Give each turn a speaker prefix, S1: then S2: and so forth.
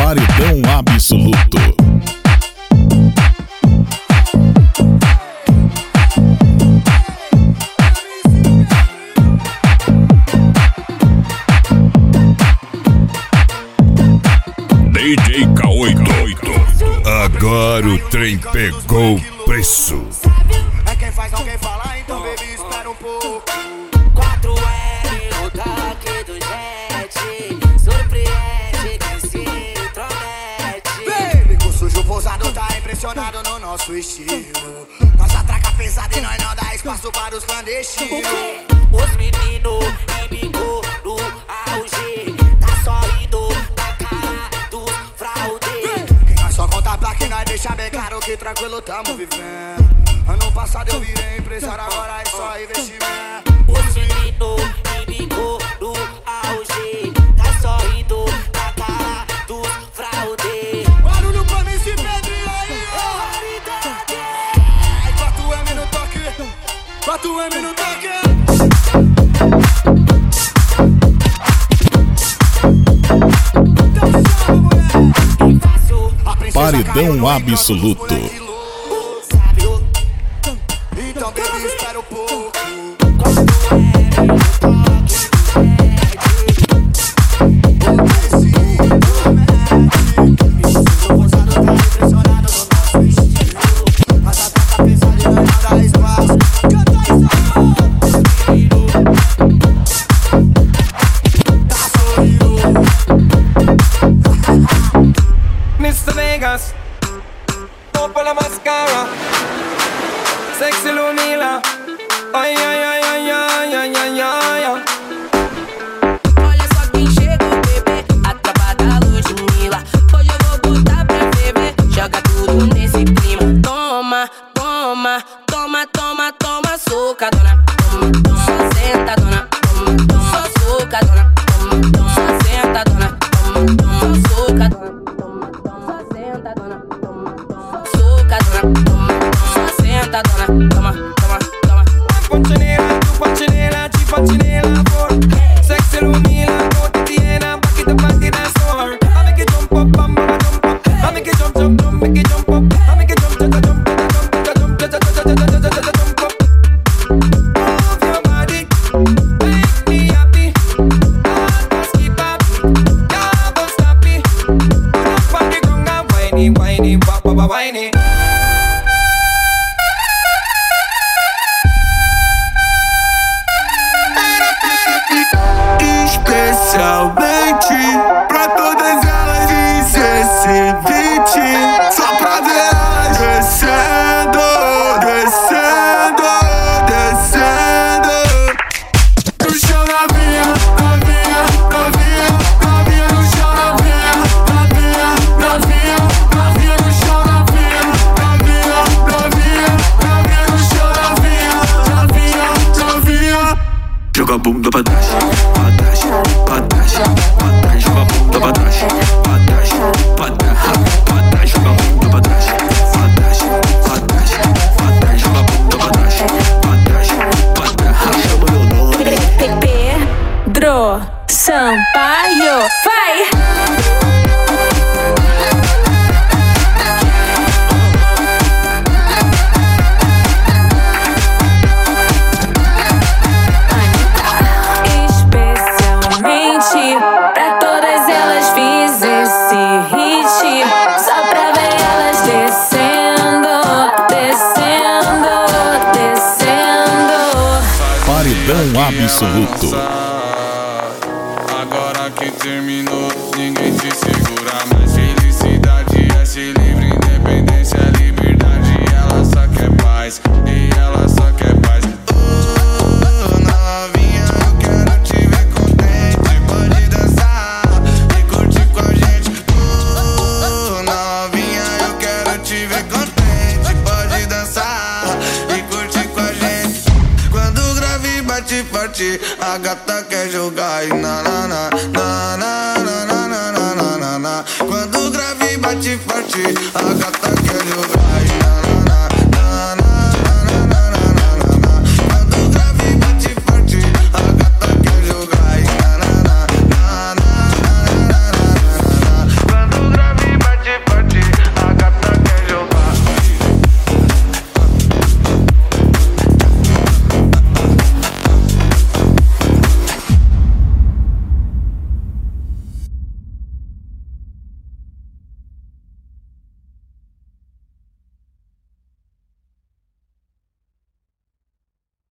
S1: Paredão absoluto.
S2: DJ K8. Agora o trem pegou o preço.
S3: É quem faz alguém falar, então baby, espera um pouco. 4L no toque do jet. Surpreende quem se intromete. Baby, com sujo pousado tá impressionado no nosso estilo. Nossa traca pesada e nós não dá espaço para os clandestinos. Os meninos embicou no auge. Tá só indo da cara dos fraude. Quem nós só conta pra que nós deixa bem claro que tranquilo tamo vivendo. Ano passado eu virei empresário, agora é só investimento. Os meninos embicou no auge. Tá só indo da cara dos fraude. Barulho pra mim se Pedrinho aí, raridade. 4M no toque, 4M no toque.
S1: Paredão absoluto.
S3: Então baby, espera um pouco.
S4: Mr. Vegas, topa la mascara, sexy Lumila, ai ai ai ai ai ai ai ai.
S5: Olha só quem chegou, bebê, a tropa da Ludmilla. Hoje eu vou botar pra ferver, joga tudo nesse clima. Toma, toma, toma, toma, toma, socadona. Toma, toma, sentadona. Toma, toma, socadona. Toma, toma, sentadona. Toma, toma, socadona. Toma, toma, toma.
S4: Punchinela, tu punchinela, chi punchinela for. Sexy Lumila, go to Tiena, back it and store. I make it jump up, mama jump up. I make it jump, jump, jump, make it jump up. I make it jump, jump, jump, jump, jump, jump, jump up. Move your body, make me happy. Just keep up, yeah, don't stop me. Put up on the ground and whiny, whiny, wah, wah, wah, whiny.
S6: Especialmente pra todas elas fiz esse beat só pra ver elas descendo, descendo, descendo. No chão novinha, novinha, novinha, novinha no chão novinha, novinha, novinha, novinha no chão novinha, novinha, novinha, novinha no chão novinha, novinha, novinha. Joga a bunda pra trás, pra trás, pra trás, pra trás, joga a bunda pra trás, pra trás, pra trás, pra trás, joga a bunda pra trás, pra trás, pra trás, pra trás, joga a bunda pra trás, pra trás, pra trás, chama meu nome.
S5: Pedro Sampaio, vai! Pra todas elas fiz esse hit só pra ver elas descendo, descendo, descendo.
S1: Paredão absoluto.
S7: Agora que terminou, ninguém te segura mais. Felicidade é ser livre, independência é liberdade. Ela só quer paz, e ela só quer paz. Novinha, eu quero te ver contente. Pode dançar e curtir com a gente. Novinha, eu quero te ver contente. Pode dançar e curtir com a gente. Quando o grave bate forte, a gata quer jogar e na na na na na na na na na na. Quando o grave bate forte, a gata quer jogar.